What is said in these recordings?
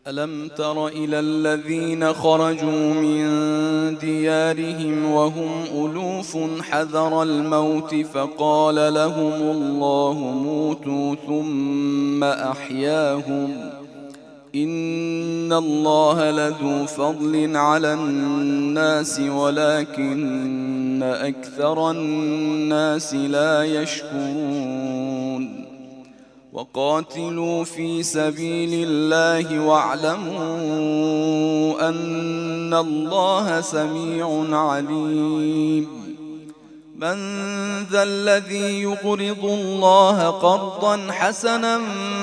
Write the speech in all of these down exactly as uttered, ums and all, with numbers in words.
ألم تر إلى الذين خرجوا من ديارهم وهم ألوف حذر الموت فقال لهم الله موتوا ثم أحياهم إن الله لذو فضل على الناس ولكن أكثر الناس لا يشكرون وقاتلوا في سبيل الله واعلموا أن الله سميع عليم من ذا الذي يقرض الله قرضا حسنا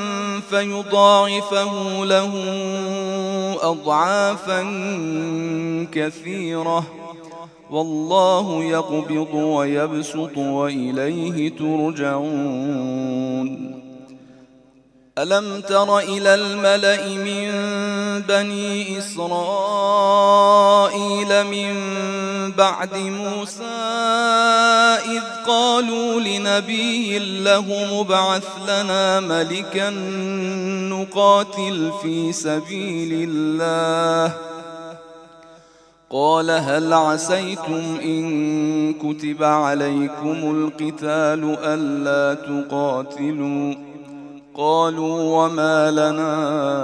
فيضاعفه له أضعافا كثيرة والله يقبض ويبسط وإليه ترجعون ألم تر إلى الملأ من بني إسرائيل من بعد موسى إذ قالوا لنبي له مبعث لنا ملكا نقاتل في سبيل الله قال هل عسيتم إن كتب عليكم القتال ألا تقاتلوا قالوا وما لنا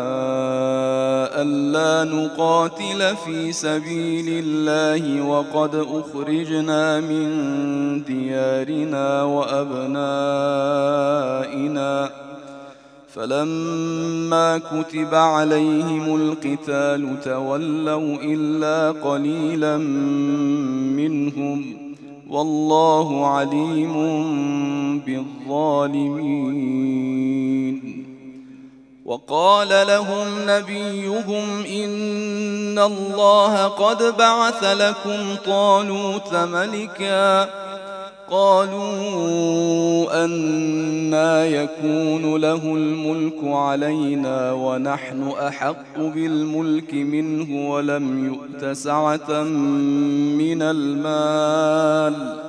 ألا نقاتل في سبيل الله وقد أخرجنا من ديارنا وأبنائنا فلما كتب عليهم القتال تولوا إلا قليلا منهم والله عليم بالظالمين وقال لهم نبيهم إن الله قد بعث لكم طالوت ملكا قالوا أنى يكون له الملك علينا ونحن أحق بالملك منه ولم يؤت سعة من المال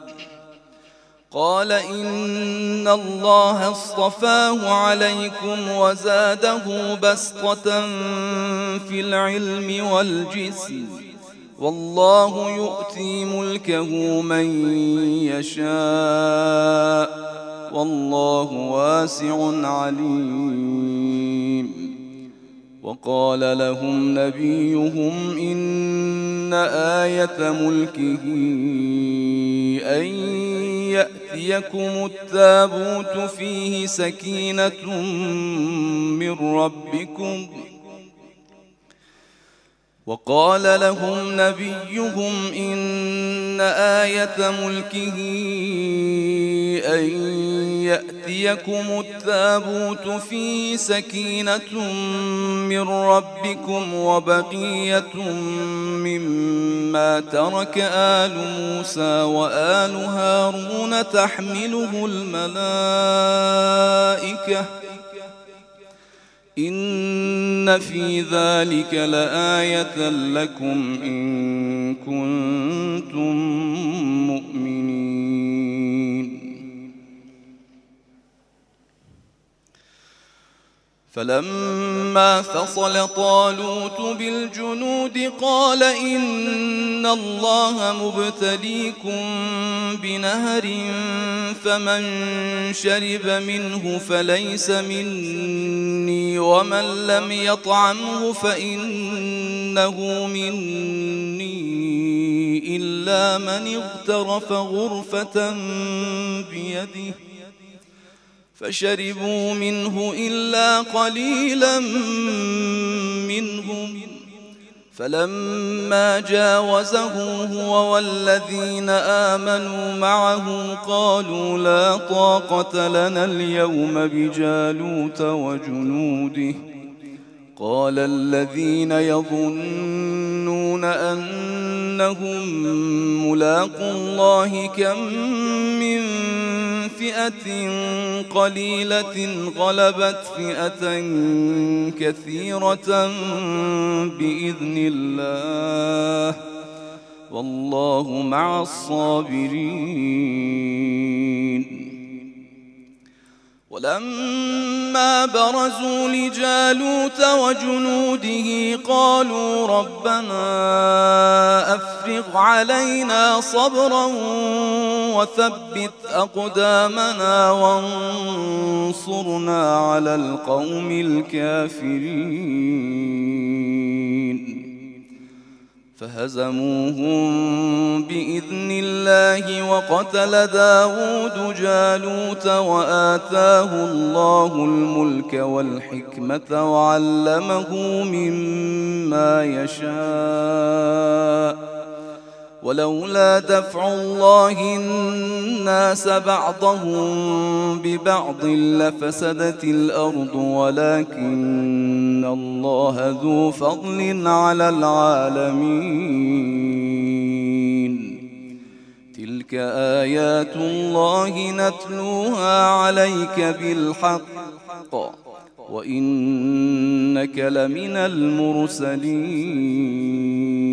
قال إن الله اصطفاه عليكم وزاده بسطة في العلم والجسم والله يؤتي ملكه من يشاء والله واسع عليم وقال لهم نبيهم إن آية ملكه أن يأتيكم التابوت فيه سكينة من ربكم وقال لهم نبيهم إن آية ملكه أن يأتيكم التابوت فيه سكينة من ربكم وبقية مما ترك آل موسى وآل هارون تحمله الملائكة إن في ذلك لآية لكم إن كنتم مؤمنين فلما فصل طالوت بالجنود قال إن الله مبتليكم بنهر فمن شرب منه فليس مني ومن لم يطعمه فإنه مني إلا من اغترف غرفة بيده فشربوا منه إلا قليلا منهم فلما جاوزه هو والذين آمنوا معه قالوا لا طاقة لنا اليوم بجالوت وجنوده قال الذين يظنون أنهم ملاقو الله كم من فئة قليلة غلبت فئة كثيرة بإذن الله والله مع الصابرين ولما برزوا لجالوت وجنوده قالوا ربنا أفرغ علينا صبرا وثبت أقدامنا وانصرنا على القوم الكافرين فهزموهم بإذن الله وقتل داود جالوت وآتاه الله الملك والحكمة وعلمه مما يشاء ولولا دفع الله الناس بعضهم ببعض لفسدت الأرض ولكن الله ذو فضل على العالمين تلك آيات الله نتلوها عليك بالحق وإنك لمن المرسلين